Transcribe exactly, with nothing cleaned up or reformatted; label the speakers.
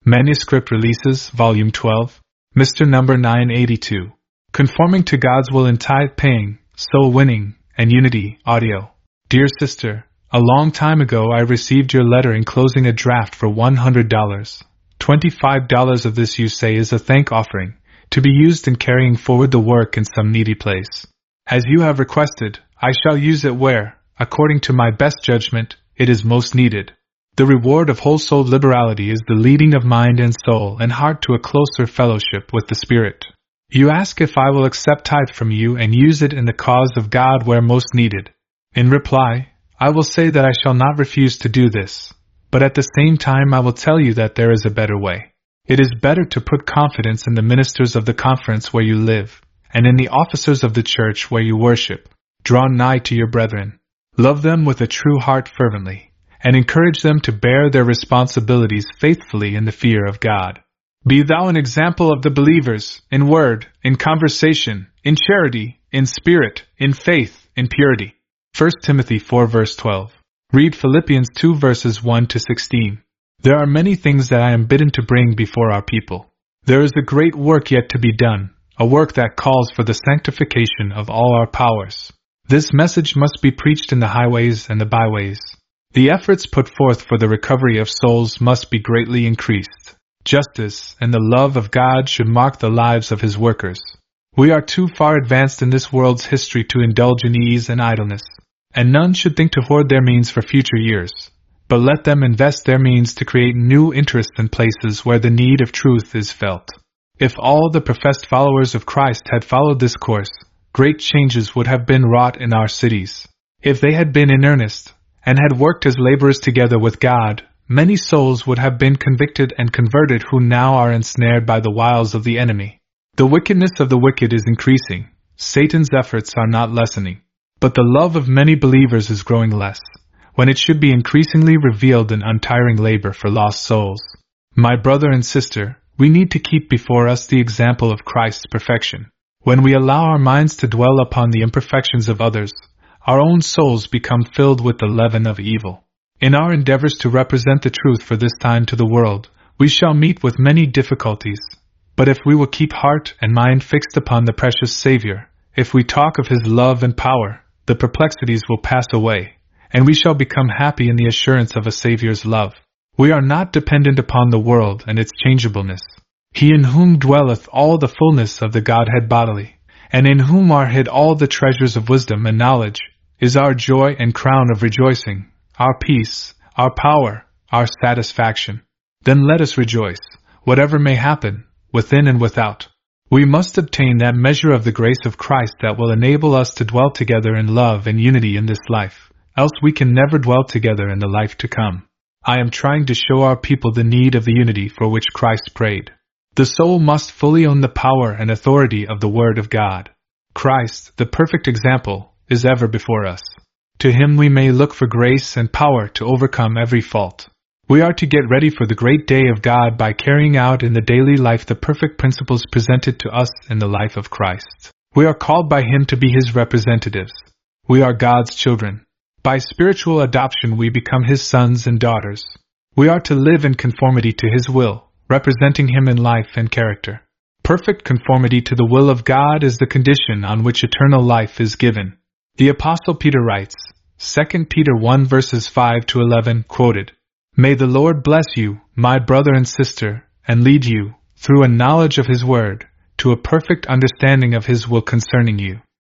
Speaker 1: Manuscript Releases, Volume twelve, Mister Number nine eighty-two. Conforming to God's Will in Tithe Paying, Soul Winning, and Unity, Audio. Dear Sister, a long time ago I received your letter enclosing a draft for one hundred dollars. twenty-five dollars of this you say is a thank offering, to be used in carrying forward the work in some needy place. As you have requested, I shall use it where, according to my best judgment, it is most needed. The reward of whole-souled liberality is the leading of mind and soul and heart to a closer fellowship with the Spirit. You ask if I will accept tithe from you and use it in the cause of God where most needed. In reply, I will say that I shall not refuse to do this, but at the same time I will tell you that there is a better way. It is better to put confidence in the ministers of the conference where you live, and in the officers of the church where you worship. Draw nigh to your brethren. Love them with a true heart fervently, and encourage them to bear their responsibilities faithfully in the fear of God. Be thou an example of the believers, in word, in conversation, in charity, in spirit, in faith, in purity. First Timothy four verse twelve. Read Philippians two verses one to sixteen. There are many things that I am bidden to bring before our people. There is a great work yet to be done, a work that calls for the sanctification of all our powers. This message must be preached in the highways and the byways. The efforts put forth for the recovery of souls must be greatly increased. Justice and the love of God should mark the lives of His workers. We are too far advanced in this world's history to indulge in ease and idleness, and none should think to hoard their means for future years, but let them invest their means to create new interests in places where the need of truth is felt. If all the professed followers of Christ had followed this course, great changes would have been wrought in our cities. If they had been in earnest, and had worked as laborers together with God, many souls would have been convicted and converted who now are ensnared by the wiles of the enemy. The wickedness of the wicked is increasing, Satan's efforts are not lessening, but the love of many believers is growing less, when it should be increasingly revealed in untiring labor for lost souls. My brother and sister, we need to keep before us the example of Christ's perfection. When we allow our minds to dwell upon the imperfections of others, our own souls become filled with the leaven of evil. In our endeavors to represent the truth for this time to the world, we shall meet with many difficulties. But if we will keep heart and mind fixed upon the precious Savior, if we talk of His love and power, the perplexities will pass away, and we shall become happy in the assurance of a Savior's love. We are not dependent upon the world and its changeableness. He in whom dwelleth all the fullness of the Godhead bodily, and in whom are hid all the treasures of wisdom and knowledge, is our joy and crown of rejoicing, our peace, our power, our satisfaction. Then let us rejoice, whatever may happen, within and without. We must obtain that measure of the grace of Christ that will enable us to dwell together in love and unity in this life, else we can never dwell together in the life to come. I am trying to show our people the need of the unity for which Christ prayed. The soul must fully own the power and authority of the Word of God. Christ, the perfect example, is ever before us. To Him we may look for grace and power to overcome every fault. We are to get ready for the great day of God by carrying out in the daily life the perfect principles presented to us in the life of Christ. We are called by Him to be His representatives. We are God's children. By spiritual adoption we become His sons and daughters. We are to live in conformity to His will, representing Him in life and character. Perfect conformity to the will of God is the condition on which eternal life is given. The Apostle Peter writes, Second Peter one verses five to eleven, quoted, May the Lord bless you, my brother and sister, and lead you, through a knowledge of His word, to a perfect understanding of His will concerning you.